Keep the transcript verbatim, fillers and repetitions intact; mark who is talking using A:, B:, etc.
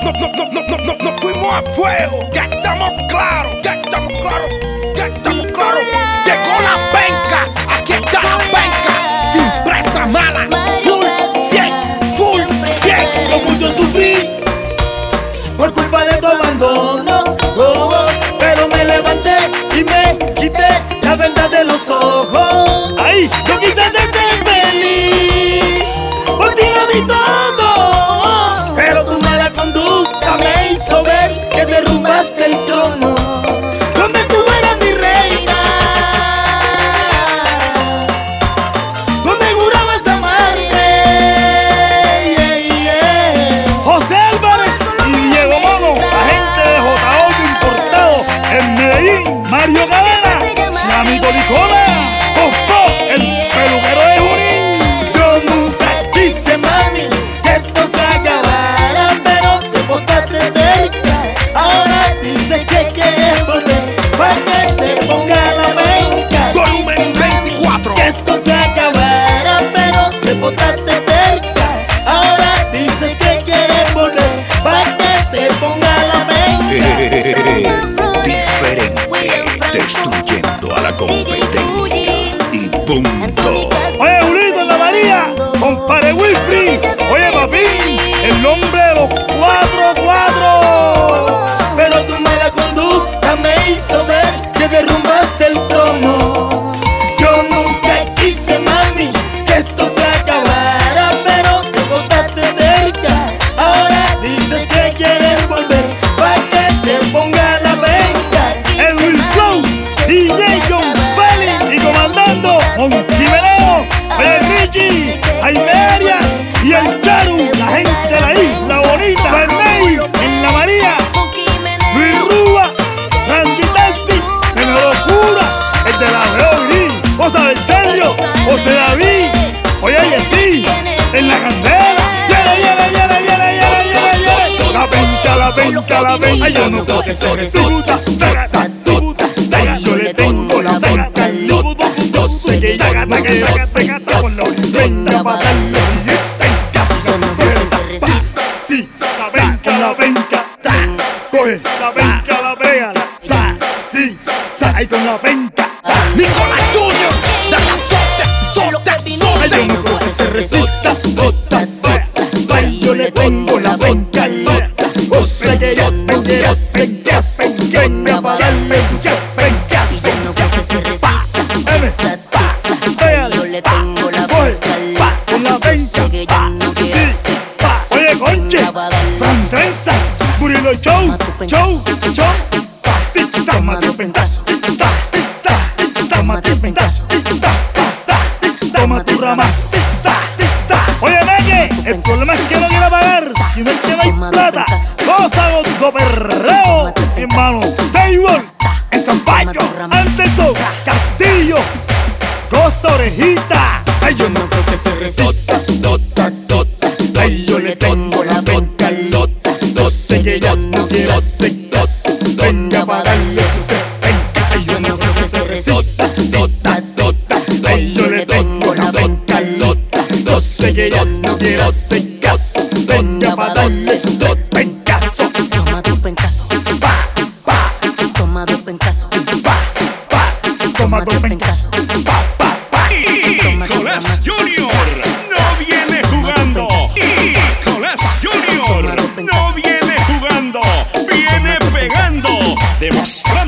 A: no, no, no, no, no, no, no fuimos a fuego. Ya estamos claros, ya estamos claros, ya estamos claros. Llegó las pencas, aquí están las pencas. Sin presa mala, full cien, full cien.
B: Con mucho sufrí por culpa de tu abandono, oh, oh, pero me levanté y me quité la venda de los ojos.
A: Ahí,
B: yo quise hacerte feliz, por ti lo di todo, pero tu mala conducta me hizo ver que derrumbaste el trono donde tú eras mi reina, donde jurabas amarme. Yeah, yeah.
A: José Álvarez y Diego Mono, agente de J ocho importado en Medellín. Mario Cadena, Samito Licona, Costo, el peluquero de Junín.
B: Yo nunca quise, mami, que esto se acabara, pero te botaste cerca. Ahora dice que quieres volver, para que te ponga la venga.
A: Volumen veinticuatro.
B: Que esto se acabara, pero te botaste cerca. Ahora dice que quieres volver, para que te ponga la venga.
C: Diferente, destruyendo a la competencia y punto.
A: Oye, Julito en la María, compadre Wilfrey. Oye, papi, el nombre de los cuatro cuatro.
B: Pero tu mala conducta me hizo ver que derrumbaste el trono. Yo nunca quise, mami, que esto se acabara, pero te botaste cerca. Ahora dices que quieres volver, para que te ponga la venga.
A: El Will Flow, D J John Félix y comandando Montimeleo, oye, Richie, Jaime Arias y el Charu, la gente de la isla bonita. Ferney en la María, Luis Rúa, Randy Tessi, de la locura, el de la Veo Gris, Cosa del Sergio, José David, oye, Yesí, en la candela. Viene, viene, viene, viene, viene, viene, viene. La venta, la venta, la venta. Ay, yo no creo que se resulta. Yo le tengo la venta al lobo. Yo sé que ya gata, que ya gata, gata con los venta para darle sí, la venta, la venta. Coge la venta, la pega. Sí, ahí con la venta. Nicolás Junior, dale azote, sote, sote. Ay, yo no creo que se resulta. Sota, sota. Ay, yo le tengo la venta al lobo. Yo sé que ya tengo, yo sé que hace que me va a darle que venga.
D: No creo que se resista.
A: Pégale.
D: Yo le tengo la
A: Coge,
D: venta
A: pa, con la venta.
D: que ya no quiere
A: Sí, pa. Oye, Conche, Fran Trenza, Murilo Show, Show, Show. Pa, toma tu pentazo. Ta, ta, toma tu pentazo. Ta, ta, toma tu ramazo. Ta, ta. Oye, Meque, el problema es que no quiere pagar. Si no es que no hay plata, cosa con perreo. Mi hermano, Table, en San Pancho, Anderson, Castillo, cosa orejita. Ay, yo no creo que se resista. Tota, tota. Ay, yo le tengo la venta al lota. No sé que ya no quiero hacer cosa. Venga para darle su fe. Venga, ay, yo no creo que se resista. Tota, tota. Ay, yo le tengo la venta al lota. No sé que ya no quiero hacer caso. Venga para darle su fe. Pencazo.
D: Toma tu pencazo,
A: Pa, pa,
D: toma tu pencazo,
A: pa, pa. Toma tu pencazo. Pa, pa, pa.
C: Nicolás Junior no viene jugando. Nicolás Junior no viene jugando, viene pegando, demostrando.